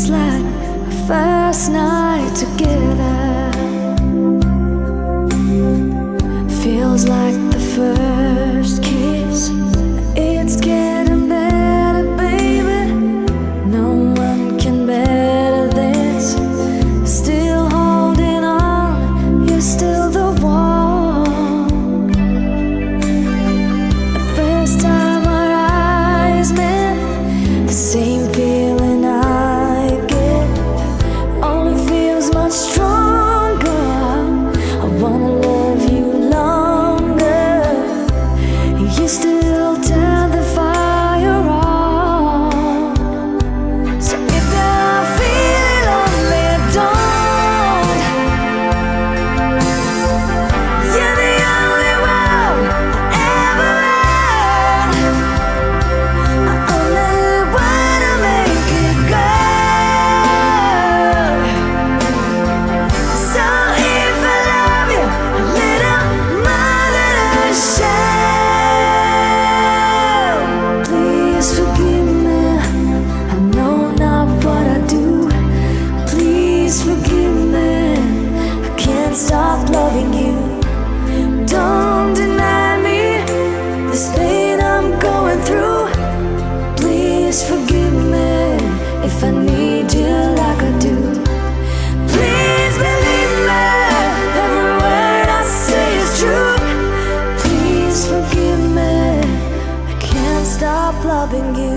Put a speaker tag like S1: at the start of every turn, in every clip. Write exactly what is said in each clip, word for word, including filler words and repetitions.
S1: feels like our first night together. Feels like the first kiss. It's getting better, baby. No one can better this. Still holding on, you're still the one. The first time our eyes met, the same feeling I get only feels much stronger. I wanna love you longer. You still turn the fire on. So if you're feeling lonely, don't. You're the only one I ever had. I only wanna make it good. So if I love you a little more than I shall, please forgive me. I know not what I do. Please forgive me. I can't stop loving you. Don't deny me this pain I'm going through. Please forgive me if I need you like I do. Please believe me, every word I say is true. Please forgive me, I can't stop loving you.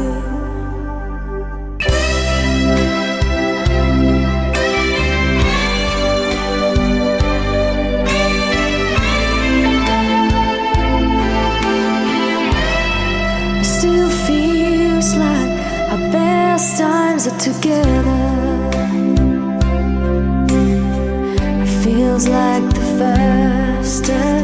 S1: Still feels like our best times are together. It feels like the first time.